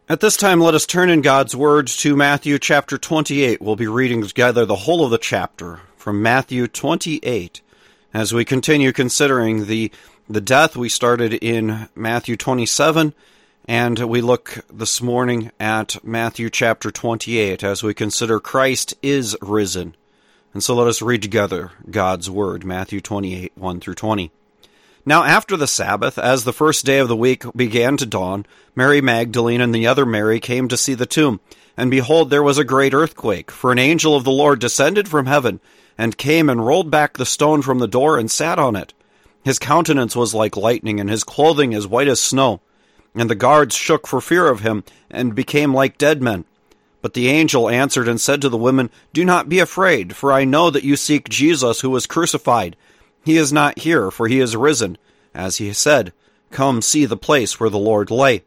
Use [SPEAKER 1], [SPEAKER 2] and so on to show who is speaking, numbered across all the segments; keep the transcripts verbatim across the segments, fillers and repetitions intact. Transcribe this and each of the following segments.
[SPEAKER 1] At this time, let us turn in God's Word to Matthew chapter twenty-eight. We'll be reading together the whole of the chapter from Matthew twenty-eight as we continue considering the, the death we started in Matthew twenty-seven, and we look this morning at Matthew chapter twenty-eight as we consider Christ is risen. And so let us read together God's Word, Matthew twenty-eight, one through twenty. Now after the Sabbath, as the first day of the week began to dawn, Mary Magdalene and the other Mary came to see the tomb. And behold, there was a great earthquake, for an angel of the Lord descended from heaven, and came and rolled back the stone from the door and sat on it. His countenance was like lightning, and his clothing as white as snow. And the guards shook for fear of him, and became like dead men. But the angel answered and said to the women, "Do not be afraid, for I know that you seek Jesus who was crucified. He is not here, for he is risen, as he said. Come see the place where the Lord lay.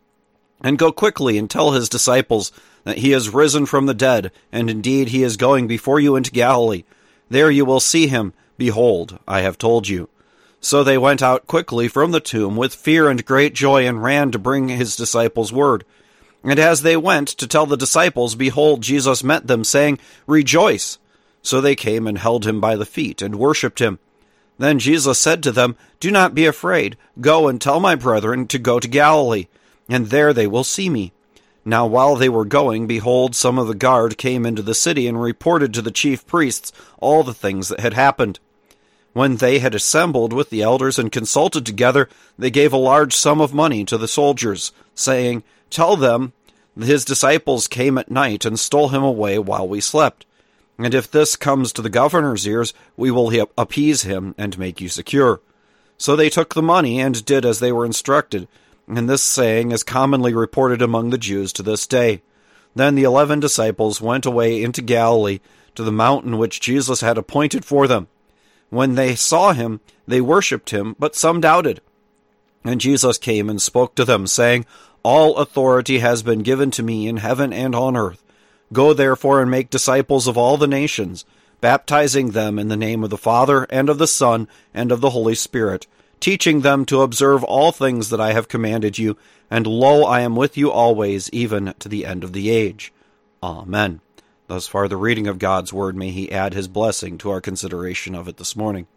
[SPEAKER 1] And go quickly and tell his disciples that he is risen from the dead, and indeed he is going before you into Galilee. There you will see him. Behold, I have told you." So they went out quickly from the tomb with fear and great joy, and ran to bring his disciples word. And as they went to tell the disciples, behold, Jesus met them, saying, "Rejoice!" So they came and held him by the feet, and worshipped him. Then Jesus said to them, "Do not be afraid. Go and tell my brethren to go to Galilee, and there they will see me." Now while they were going, behold, some of the guard came into the city and reported to the chief priests all the things that had happened. When they had assembled with the elders and consulted together, they gave a large sum of money to the soldiers, saying, "Tell them his disciples came at night and stole him away while we slept. And if this comes to the governor's ears, we will appease him and make you secure." So they took the money and did as they were instructed. And this saying is commonly reported among the Jews to this day. Then the eleven disciples went away into Galilee, to the mountain which Jesus had appointed for them. When they saw him, they worshipped him, but some doubted. And Jesus came and spoke to them, saying, "All authority has been given to me in heaven and on earth. Go therefore and make disciples of all the nations, baptizing them in the name of the Father, and of the Son, and of the Holy Spirit, teaching them to observe all things that I have commanded you, and lo, I am with you always, even to the end of the age." Amen. Thus far the reading of God's Word. May he add his blessing to our consideration of it this morning.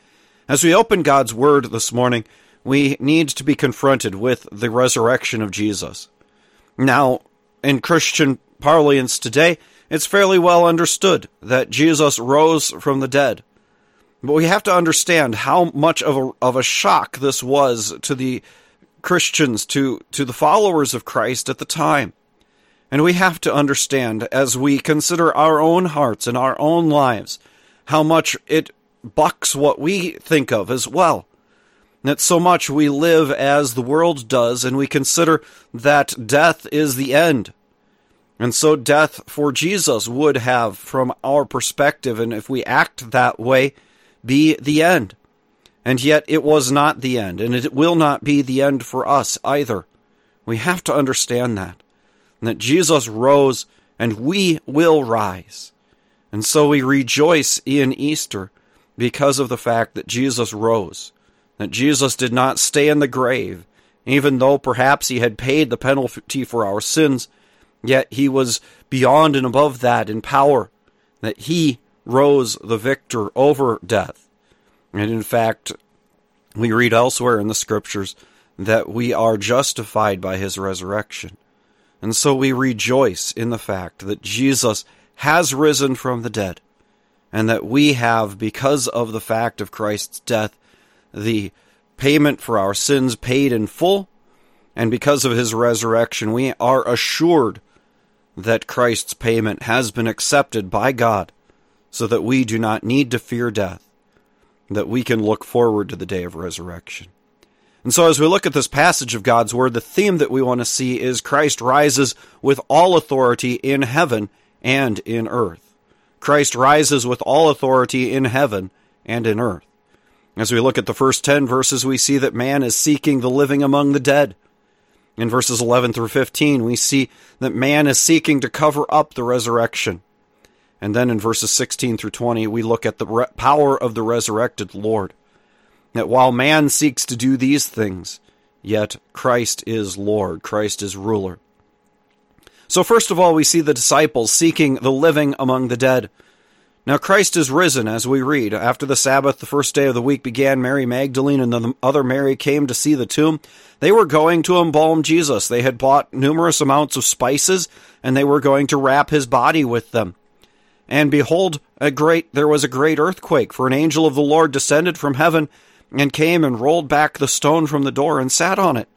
[SPEAKER 1] As we open God's Word this morning, we need to be confronted with the resurrection of Jesus. Now, in Christian parlance today, it's fairly well understood that Jesus rose from the dead. But we have to understand how much of a, of a shock this was to the Christians, to, to the followers of Christ at the time. And we have to understand, as we consider our own hearts and our own lives, how much it bucks what we think of as well. That so much we live as the world does, and we consider that death is the end. And so death for Jesus would have, from our perspective, and if we act that way, be the end. And yet it was not the end, and it will not be the end for us either. We have to understand that. And that Jesus rose, and we will rise. And so we rejoice in Easter because of the fact that Jesus rose. That Jesus did not stay in the grave, even though perhaps he had paid the penalty for our sins. Yet he was beyond and above that in power, that he rose the victor over death. And in fact, we read elsewhere in the Scriptures that we are justified by his resurrection. And so we rejoice in the fact that Jesus has risen from the dead, and that we have, because of the fact of Christ's death, the payment for our sins paid in full, and because of his resurrection, we are assured that Christ's payment has been accepted by God, so that we do not need to fear death, that we can look forward to the day of resurrection. And so as we look at this passage of God's Word, the theme that we want to see is Christ rises with all authority in heaven and in earth. Christ rises with all authority in heaven and in earth. As we look at the first ten verses, we see that man is seeking the living among the dead. In verses eleven through fifteen, we see that man is seeking to cover up the resurrection. And then in verses sixteen through twenty, we look at the re- power of the resurrected Lord. That while man seeks to do these things, yet Christ is Lord, Christ is ruler. So first of all, we see the disciples seeking the living among the dead. Now Christ is risen, as we read. After the Sabbath, the first day of the week began, Mary Magdalene and the other Mary came to see the tomb. They were going to embalm Jesus. They had bought numerous amounts of spices, and they were going to wrap his body with them. And behold, a great there was a great earthquake, for an angel of the Lord descended from heaven and came and rolled back the stone from the door and sat on it.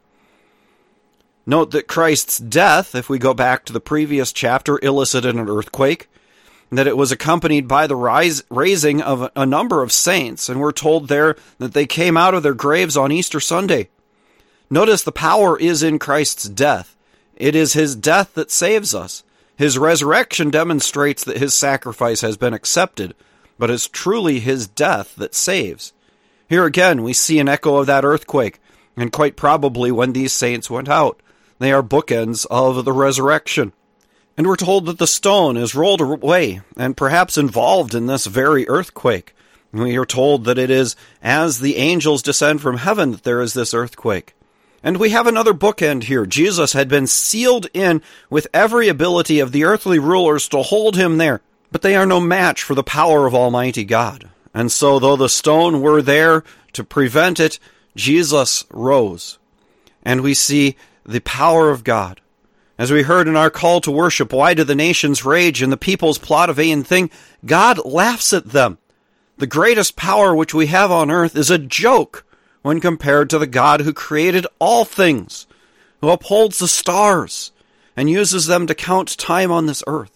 [SPEAKER 1] Note that Christ's death, if we go back to the previous chapter, elicited an earthquake, that it was accompanied by the rise, raising of a number of saints, and we're told there that they came out of their graves on Easter Sunday. Notice the power is in Christ's death. It is his death that saves us. His resurrection demonstrates that his sacrifice has been accepted, but it's truly his death that saves. Here again, we see an echo of that earthquake, and quite probably when these saints went out. They are bookends of the resurrection. And we're told that the stone is rolled away, and perhaps involved in this very earthquake. And we are told that it is as the angels descend from heaven that there is this earthquake. And we have another bookend here. Jesus had been sealed in with every ability of the earthly rulers to hold him there, but they are no match for the power of Almighty God. And so, though the stone were there to prevent it, Jesus rose. And we see the power of God. As we heard in our call to worship, why do the nations rage and the peoples plot a vain thing? God laughs at them. The greatest power which we have on earth is a joke when compared to the God who created all things, who upholds the stars and uses them to count time on this earth.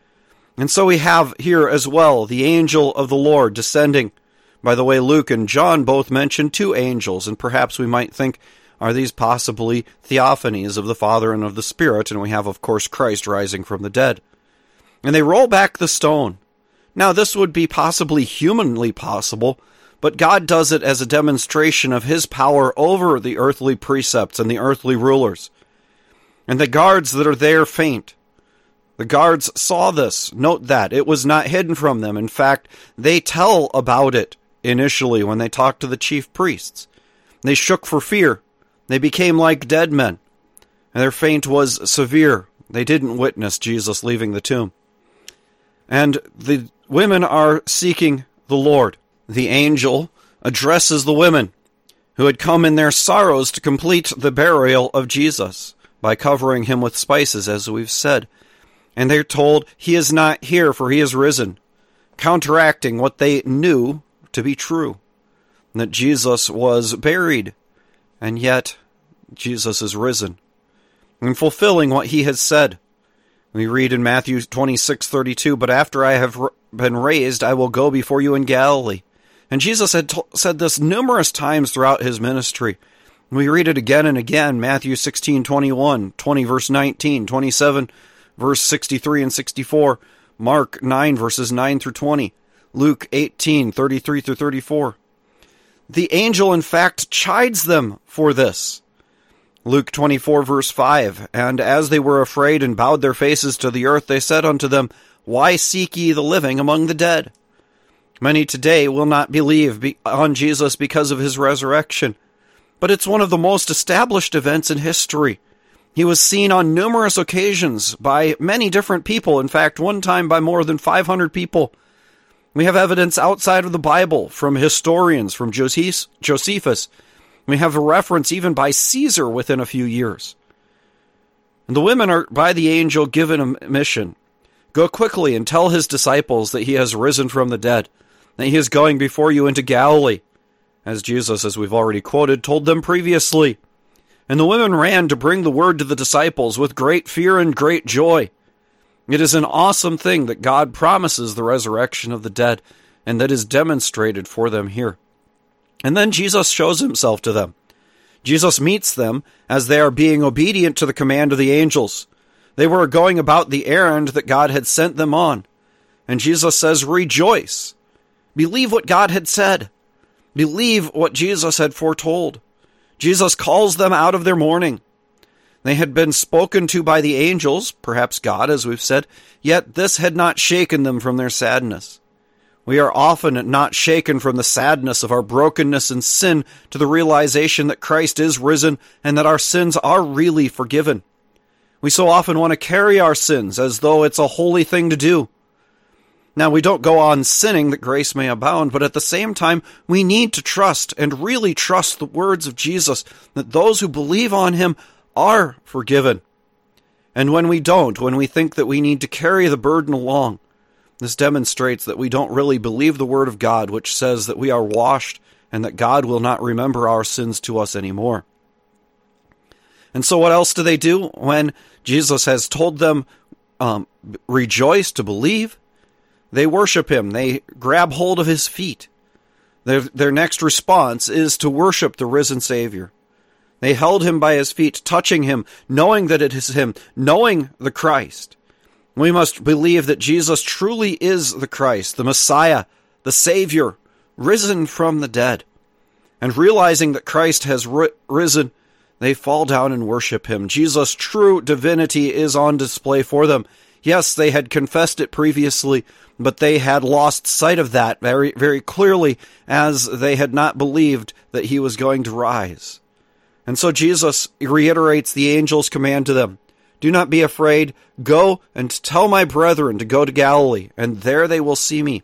[SPEAKER 1] And so we have here as well the angel of the Lord descending. By the way, Luke and John both mention two angels, and perhaps we might think, are these possibly theophanies of the Father and of the Spirit? And we have, of course, Christ rising from the dead. And they roll back the stone. Now, this would be possibly humanly possible, but God does it as a demonstration of his power over the earthly precepts and the earthly rulers. And the guards that are there faint. The guards saw this. Note that. It was not hidden from them. In fact, they tell about it initially when they talk to the chief priests. They shook for fear. They became like dead men, and their faint was severe. They didn't witness Jesus leaving the tomb. And the women are seeking the Lord. The angel addresses the women who had come in their sorrows to complete the burial of Jesus by covering him with spices, as we've said. And they're told, he is not here, for he is risen, counteracting what they knew to be true, that Jesus was buried. And yet, Jesus is risen, and fulfilling what he has said. We read in Matthew twenty-six thirty-two, but after I have been raised, I will go before you in Galilee. And Jesus had to- said this numerous times throughout his ministry. We read it again and again, Matthew sixteen twenty-one, twenty verse nineteen, twenty-seven verse sixty-three and sixty-four, Mark nine verses nine through twenty, Luke eighteen thirty-three through thirty-four. The angel, in fact, chides them for this. Luke twenty-four, verse five, and as they were afraid and bowed their faces to the earth, they said unto them, Why seek ye the living among the dead? Many today will not believe on Jesus because of his resurrection, but it's one of the most established events in history. He was seen on numerous occasions by many different people, in fact, one time by more than five hundred people. We have evidence outside of the Bible from historians, from Josephus. We have a reference even by Caesar within a few years. And the women are, by the angel, given a mission. Go quickly and tell his disciples that he has risen from the dead, that he is going before you into Galilee, as Jesus, as we've already quoted, told them previously. And the women ran to bring the word to the disciples with great fear and great joy. It is an awesome thing that God promises the resurrection of the dead, and that is demonstrated for them here. And then Jesus shows himself to them. Jesus meets them as they are being obedient to the command of the angels. They were going about the errand that God had sent them on. And Jesus says, Rejoice. Believe what God had said. Believe what Jesus had foretold. Jesus calls them out of their mourning. They had been spoken to by the angels, perhaps God, as we've said, yet this had not shaken them from their sadness. We are often not shaken from the sadness of our brokenness and sin to the realization that Christ is risen and that our sins are really forgiven. We so often want to carry our sins as though it's a holy thing to do. Now, we don't go on sinning that grace may abound, but at the same time, we need to trust and really trust the words of Jesus, that those who believe on him are forgiven. And when we don't, when we think that we need to carry the burden along, this demonstrates that we don't really believe the word of God, which says that we are washed and that God will not remember our sins to us anymore. And so what else do they do when Jesus has told them, um, rejoice to believe? They worship him. They grab hold of his feet. Their, their next response is to worship the risen Savior. They held him by his feet, touching him, knowing that it is him, knowing the Christ. We must believe that Jesus truly is the Christ, the Messiah, the Savior, risen from the dead. And realizing that Christ has ri- risen, they fall down and worship him. Jesus' true divinity is on display for them. Yes, they had confessed it previously, but they had lost sight of that very, very clearly as they had not believed that he was going to rise. And so Jesus reiterates the angel's command to them. Do not be afraid. Go and tell my brethren to go to Galilee, and there they will see me.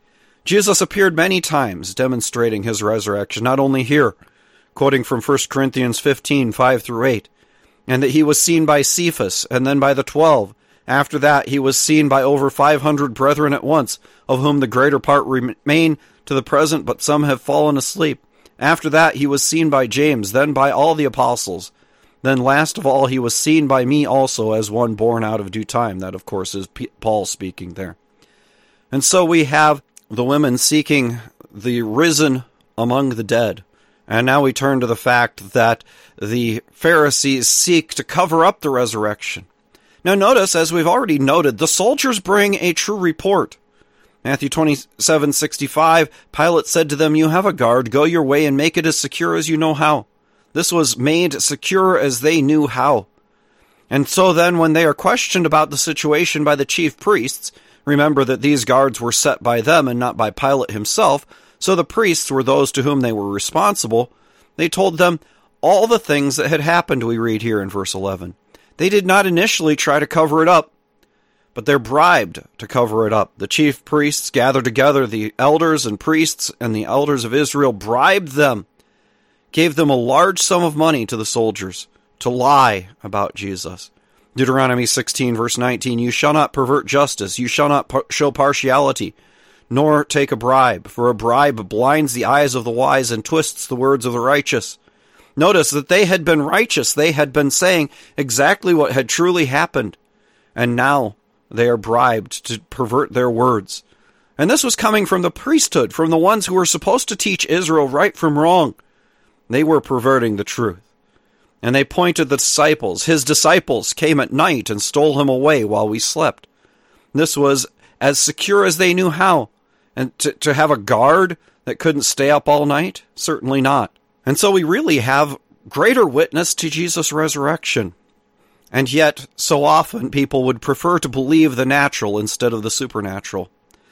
[SPEAKER 1] Jesus appeared many times, demonstrating his resurrection, not only here, quoting from First Corinthians fifteen, five through eight, and that he was seen by Cephas, and then by the twelve. After that, he was seen by over five hundred brethren at once, of whom the greater part remain to the present, but some have fallen asleep. After that, he was seen by James, then by all the apostles. Then last of all, he was seen by me also as one born out of due time. That, of course, is P- Paul speaking there. And so we have the women seeking the risen among the dead. And now we turn to the fact that the Pharisees seek to cover up the resurrection. Now notice, as we've already noted, the soldiers bring a true report. Matthew twenty-seven sixty-five, Pilate said to them, you have a guard, go your way and make it as secure as you know how. This was made secure as they knew how. And so then when they are questioned about the situation by the chief priests, remember that these guards were set by them and not by Pilate himself, so the priests were those to whom they were responsible. They told them all the things that had happened, we read here in verse eleven. They did not initially try to cover it up, but they're bribed to cover it up. The chief priests gathered together the elders and priests, and the elders of Israel bribed them, gave them a large sum of money to the soldiers to lie about Jesus. Deuteronomy sixteen, verse nineteen, you shall not pervert justice, you shall not par- show partiality, nor take a bribe, for a bribe blinds the eyes of the wise and twists the words of the righteous. Notice that they had been righteous. They had been saying exactly what had truly happened. And now they are bribed to pervert their words. And this was coming from the priesthood, from the ones who were supposed to teach Israel right from wrong. They were perverting the truth. And they pointed the disciples. His disciples came at night and stole him away while we slept. This was as secure as they knew how. And to, to have a guard that couldn't stay up all night? Certainly not. And so we really have greater witness to Jesus' resurrection. And yet, so often people would prefer to believe the natural instead of the supernatural.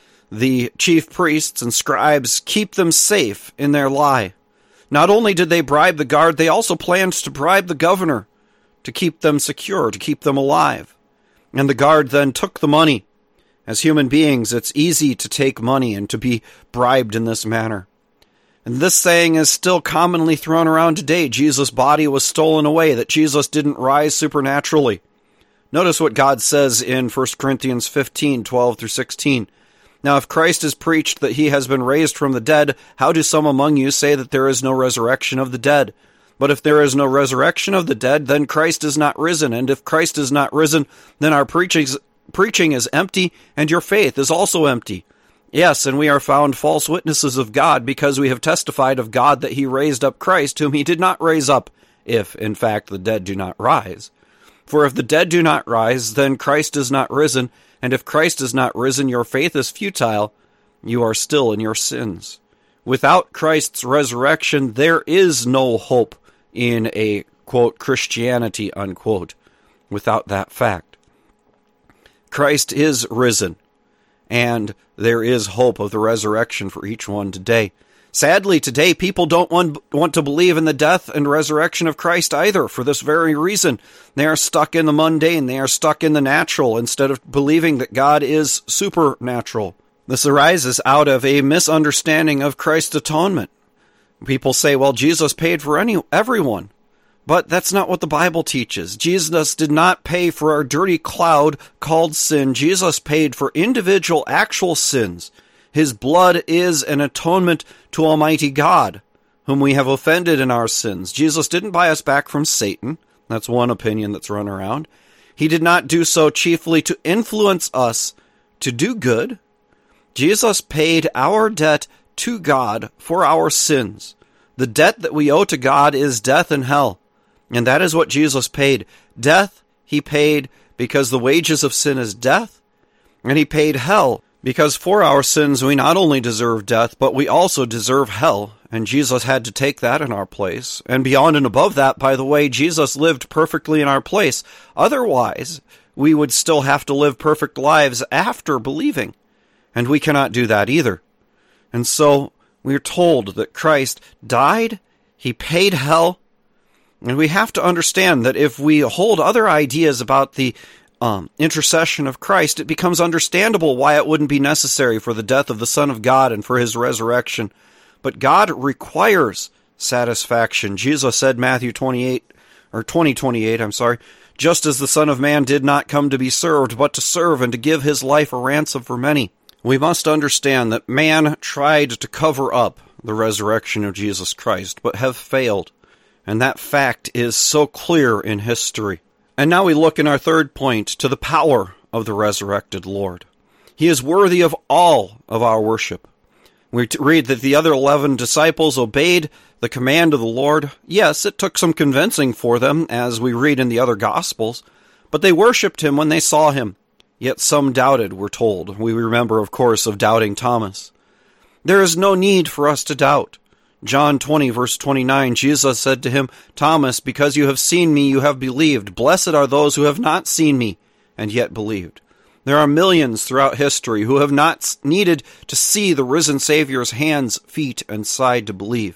[SPEAKER 1] The chief priests and scribes keep them safe in their lie. Not only did they bribe the guard, they also planned to bribe the governor to keep them secure, to keep them alive. And the guard then took the money. As human beings, it's easy to take money and to be bribed in this manner. And this saying is still commonly thrown around today. Jesus' body was stolen away, that Jesus didn't rise supernaturally. Notice what God says in First Corinthians fifteen, twelve through sixteen. Now, if Christ is preached that he has been raised from the dead, how do some among you say that there is no resurrection of the dead? But if there is no resurrection of the dead, then Christ is not risen. And if Christ is not risen, then our preaching is empty, and your faith is also empty. Yes, and we are found false witnesses of God, because we have testified of God that he raised up Christ, whom he did not raise up, if, in fact, the dead do not rise. For if the dead do not rise, then Christ is not risen, and if Christ is not risen, your faith is futile, you are still in your sins. Without Christ's resurrection, there is no hope in a, quote, Christianity, unquote, without that fact. Christ is risen. And there is hope of the resurrection for each one today. Sadly, today people don't want, want to believe in the death and resurrection of Christ either, for this very reason. They are stuck in the mundane, they are stuck in the natural, instead of believing that God is supernatural. This arises out of a misunderstanding of Christ's atonement. People say, well, Jesus paid for any everyone. But that's not what the Bible teaches. Jesus did not pay for our dirty cloud called sin. Jesus paid for individual actual sins. His blood is an atonement to Almighty God, whom we have offended in our sins. Jesus didn't buy us back from Satan. That's one opinion that's run around. He did not do so chiefly to influence us to do good. Jesus paid our debt to God for our sins. The debt that we owe to God is death and hell. And that is what Jesus paid. Death, he paid because the wages of sin is death. And he paid hell because for our sins we not only deserve death, but we also deserve hell. And Jesus had to take that in our place. And beyond and above that, by the way, Jesus lived perfectly in our place. Otherwise, we would still have to live perfect lives after believing. And we cannot do that either. And so we are told that Christ died, he paid hell, and we have to understand that if we hold other ideas about the um, intercession of Christ, it becomes understandable why it wouldn't be necessary for the death of the Son of God and for his resurrection. But God requires satisfaction. Jesus said, Matthew twenty-eight, or twenty twenty-eight, I'm sorry, just as the Son of Man did not come to be served, but to serve and to give his life a ransom for many. We must understand that man tried to cover up the resurrection of Jesus Christ, but have failed. And that fact is so clear in history. And now we look in our third point to the power of the resurrected Lord. He is worthy of all of our worship. We read that the other eleven disciples obeyed the command of the Lord. Yes, it took some convincing for them, as we read in the other Gospels, but they worshipped him when they saw him. Yet some doubted, we're told. We remember, of course, of doubting Thomas. There is no need for us to doubt. John twenty, verse twenty-nine, Jesus said to him, Thomas, because you have seen me, you have believed. Blessed are those who have not seen me, and yet believed. There are millions throughout history who have not needed to see the risen Savior's hands, feet, and side to believe.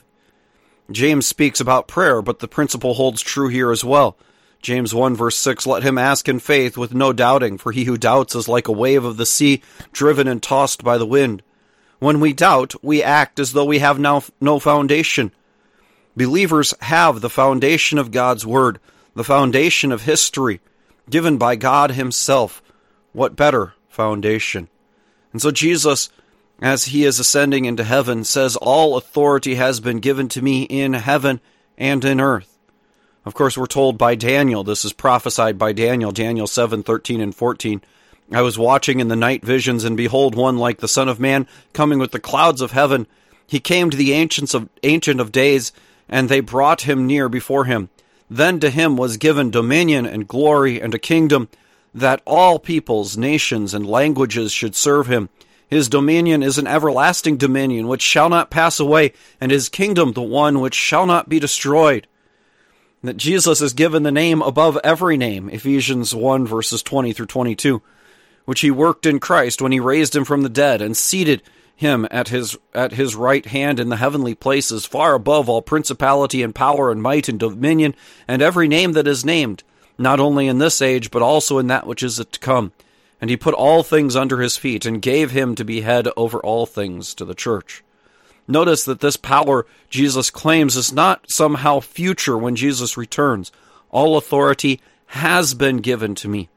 [SPEAKER 1] James speaks about prayer, but the principle holds true here as well. James one, verse six, let him ask in faith with no doubting, for he who doubts is like a wave of the sea, driven and tossed by the wind. When we doubt, we act as though we have now no foundation. Believers have the foundation of God's Word, the foundation of history, given by God himself. What better foundation? And so Jesus, as he is ascending into heaven, says, all authority has been given to me in heaven and in earth. Of course, we're told by Daniel, this is prophesied by Daniel, Daniel seven, thirteen and fourteen, I was watching in the night visions, and behold, one like the Son of Man, coming with the clouds of heaven. He came to the ancients of, Ancient of Days, and they brought him near before him. Then to him was given dominion and glory and a kingdom, that all peoples, nations, and languages should serve him. His dominion is an everlasting dominion, which shall not pass away, and his kingdom the one which shall not be destroyed. That Jesus is given the name above every name, Ephesians one, verses twenty through twenty-two. Which he worked in Christ when he raised him from the dead and seated him at his at his right hand in the heavenly places, far above all principality and power and might and dominion, and every name that is named, not only in this age, but also in that which is to come. And he put all things under his feet, and gave him to be head over all things to the church. Notice that this power Jesus claims is not somehow future when Jesus returns. All authority has been given to me.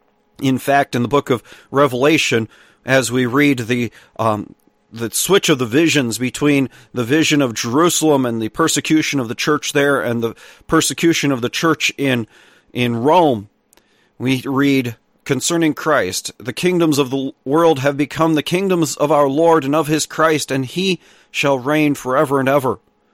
[SPEAKER 1] In fact, in the book of Revelation, as we read the um, the switch of the visions between the vision of Jerusalem and the persecution of the church there and the persecution of the church in in Rome, we read concerning Christ, the kingdoms of the world have become the kingdoms of our Lord and of his Christ, and he shall reign forever and ever.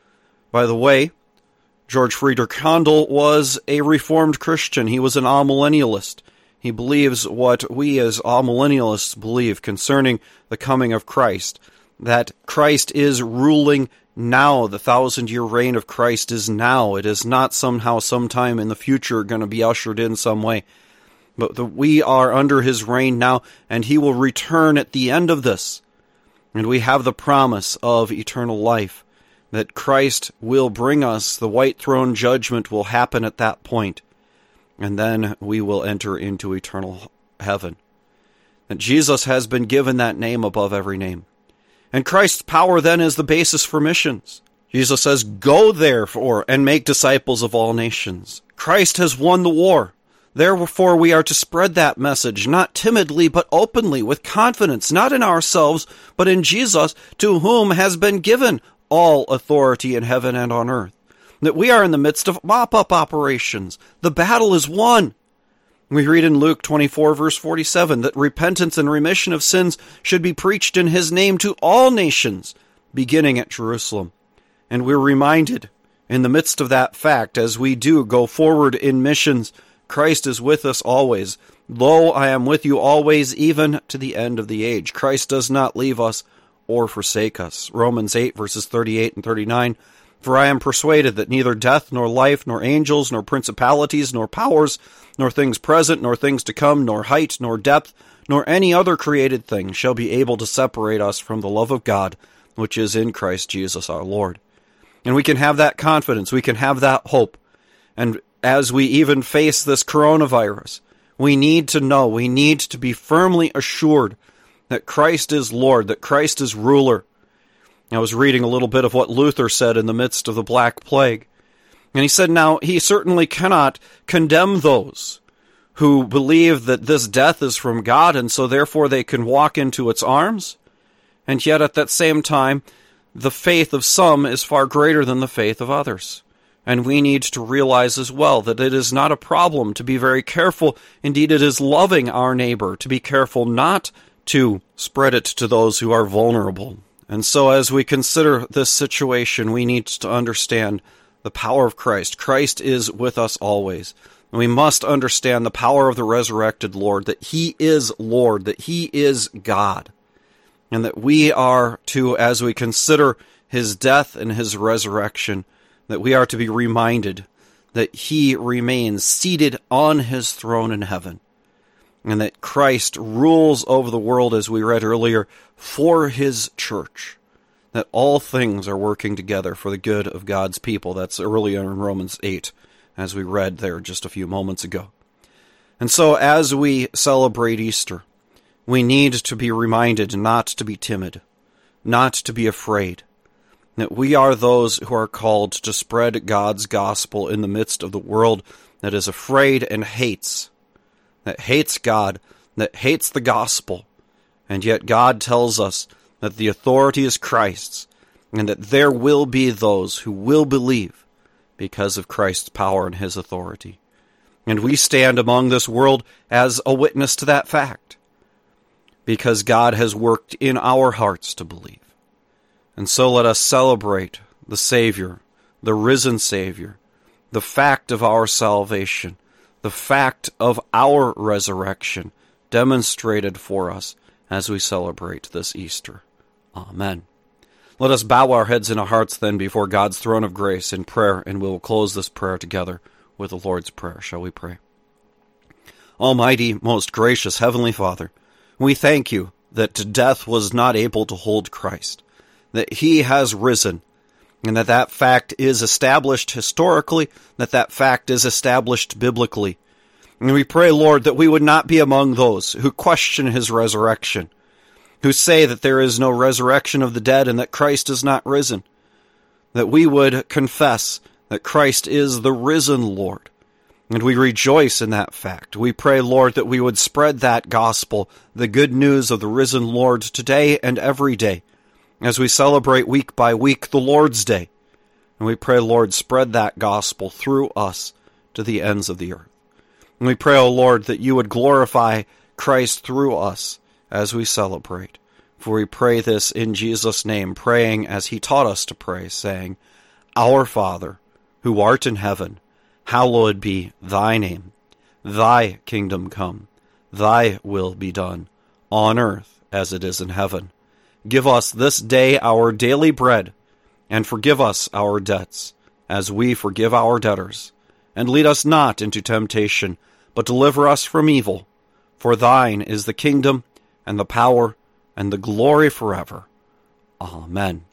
[SPEAKER 1] By the way, George Friedrich Handel was a Reformed Christian. He was an amillennialist. He believes what we as amillennialists believe concerning the coming of Christ, that Christ is ruling now. The thousand-year reign of Christ is now. It is not somehow sometime in the future going to be ushered in some way. But the, we are under his reign now, and he will return at the end of this. And we have the promise of eternal life, that Christ will bring us, the white throne judgment will happen at that point, and then we will enter into eternal heaven. That Jesus has been given that name above every name. And Christ's power then is the basis for missions. Jesus says, "Go therefore and make disciples of all nations." Christ has won the war. Therefore we are to spread that message, not timidly, but openly, with confidence, not in ourselves, but in Jesus, to whom has been given all authority in heaven and on earth. That we are in the midst of mop-up operations. The battle is won. We read in Luke twenty-four, verse forty-seven, that repentance and remission of sins should be preached in his name to all nations, beginning at Jerusalem. And we're reminded, in the midst of that fact, as we do go forward in missions, Christ is with us always. Lo, I am with you always, even to the end of the age. Christ does not leave us or forsake us. Romans eight, verses thirty-eight and thirty-nine, "For I am persuaded that neither death, nor life, nor angels, nor principalities, nor powers, nor things present, nor things to come, nor height, nor depth, nor any other created thing shall be able to separate us from the love of God, which is in Christ Jesus our Lord." And we can have that confidence, we can have that hope. And as we even face this coronavirus, we need to know, we need to be firmly assured that Christ is Lord, that Christ is ruler. I was reading a little bit of what Luther said in the midst of the Black Plague. And he said, now, he certainly cannot condemn those who believe that this death is from God, and so therefore they can walk into its arms. And yet at that same time, the faith of some is far greater than the faith of others. And we need to realize as well that it is not a problem to be very careful. Indeed, it is loving our neighbor to be careful not to spread it to those who are vulnerable. And so as we consider this situation, we need to understand the power of Christ. Christ is with us always. And we must understand the power of the resurrected Lord, that he is Lord, that he is God. And that we are to, as we consider his death and his resurrection, that we are to be reminded that he remains seated on his throne in heaven, and that Christ rules over the world, as we read earlier, for his church, that all things are working together for the good of God's people. That's earlier in Romans eight, as we read there just a few moments ago. And so as we celebrate Easter, we need to be reminded not to be timid, not to be afraid, that we are those who are called to spread God's gospel in the midst of the world that is afraid and hates, that hates God, that hates the gospel. And yet God tells us that the authority is Christ's, and that there will be those who will believe because of Christ's power and his authority. And we stand among this world as a witness to that fact, because God has worked in our hearts to believe. And so let us celebrate the Savior, the risen Savior, the fact of our salvation, the fact of our resurrection demonstrated for us as we celebrate this Easter. Amen. Let us bow our heads and our hearts then before God's throne of grace in prayer, and we will close this prayer together with the Lord's Prayer. Shall we pray? Almighty, most gracious Heavenly Father, we thank you that death was not able to hold Christ, that he has risen, and that that fact is established historically, that that fact is established biblically. And we pray, Lord, that we would not be among those who question his resurrection, who say that there is no resurrection of the dead and that Christ is not risen, that we would confess that Christ is the risen Lord. And we rejoice in that fact. We pray, Lord, that we would spread that gospel, the good news of the risen Lord, today and every day, as we celebrate week by week the Lord's Day. And we pray, Lord, spread that gospel through us to the ends of the earth. And we pray, O Lord, that you would glorify Christ through us as we celebrate. For we pray this in Jesus' name, praying as he taught us to pray, saying, Our Father, who art in heaven, hallowed be thy name. Thy kingdom come, thy will be done, on earth as it is in heaven. Give us this day our daily bread, and forgive us our debts, as we forgive our debtors. And lead us not into temptation, but deliver us from evil. For thine is the kingdom, and the power, and the glory forever. Amen.